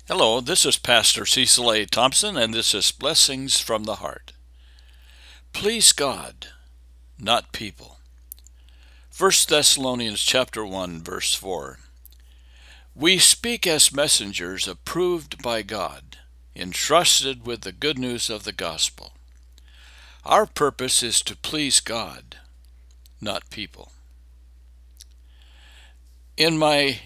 Hello, this is Pastor Cecil A. Thompson, and this is Blessings from the Heart. Please God, not people. 1 Thessalonians chapter 1, verse 4. We speak as messengers approved by God, entrusted with the good news of the gospel. Our purpose is to please God, not people. In my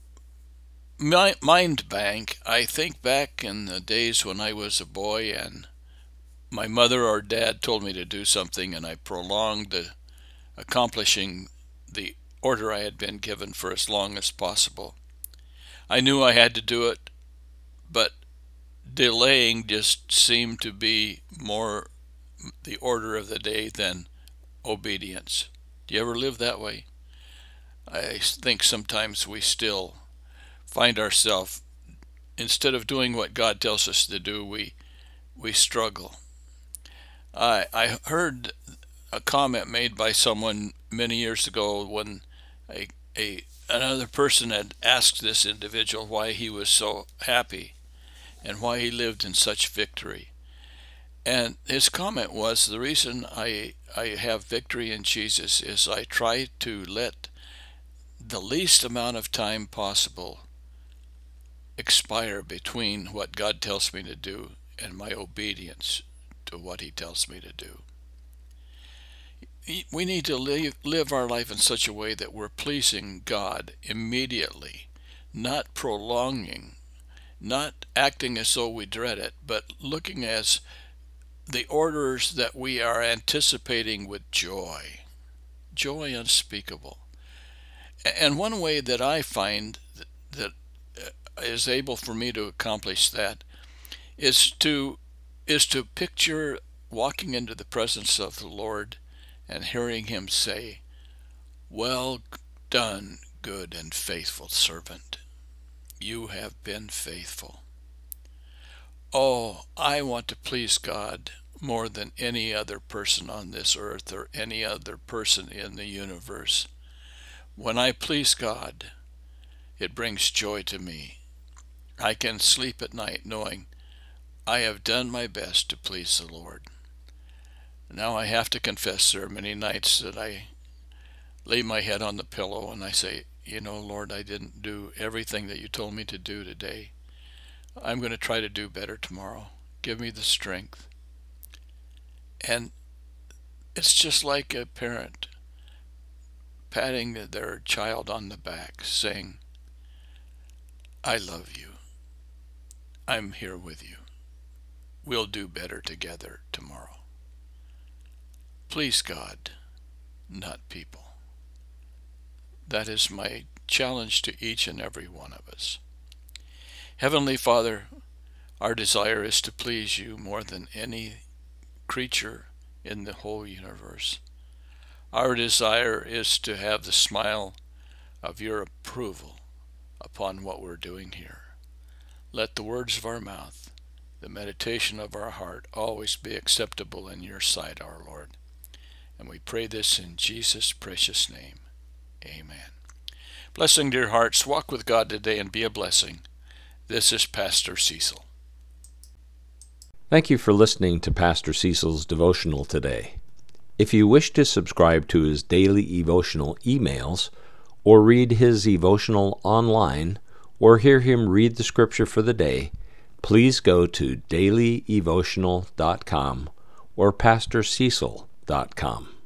mind bank, I think back in the days when I was a boy and my mother or dad told me to do something and I prolonged accomplishing the order I had been given for as long as possible. I knew I had to do it, but delaying just seemed to be more the order of the day than obedience. Do you ever live that way? I think sometimes we still find ourselves, instead of doing what God tells us to do, we struggle. I heard a comment made by someone many years ago when another person had asked this individual why he was so happy and why he lived in such victory. And his comment was, the reason I have victory in Jesus is I try to let the least amount of time possible expire between what God tells me to do and my obedience to what he tells me to do. We need to live our life in such a way that we're pleasing God immediately, not prolonging, not acting as though we dread it, but looking as the orders that we are anticipating with joy unspeakable. And one way that I find that is able for me to accomplish that is to picture walking into the presence of the Lord and hearing him say, "Well done, good and faithful servant. You have been faithful." Oh, I want to please God more than any other person on this earth or any other person in the universe. When I please God, it brings joy to me. I can sleep at night knowing I have done my best to please the Lord. Now I have to confess there are many nights that I lay my head on the pillow and I say, Lord, I didn't do everything that you told me to do today. I'm going to try to do better tomorrow. Give me the strength. And it's just like a parent patting their child on the back, saying, "I love you. I'm here with you. We'll do better together tomorrow." Please God, not people. That is my challenge to each and every one of us. Heavenly Father, our desire is to please you more than any creature in the whole universe. Our desire is to have the smile of your approval upon what we're doing here. Let the words of our mouth, the meditation of our heart, always be acceptable in your sight, our Lord. And we pray this in Jesus' precious name. Amen. Blessing to your hearts. Walk with God today and be a blessing. This is Pastor Cecil. Thank you for listening to Pastor Cecil's devotional today. If you wish to subscribe to his daily devotional emails, or read his devotional online, or hear him read the scripture for the day, please go to dailydevotional.com or pastorcecil.com.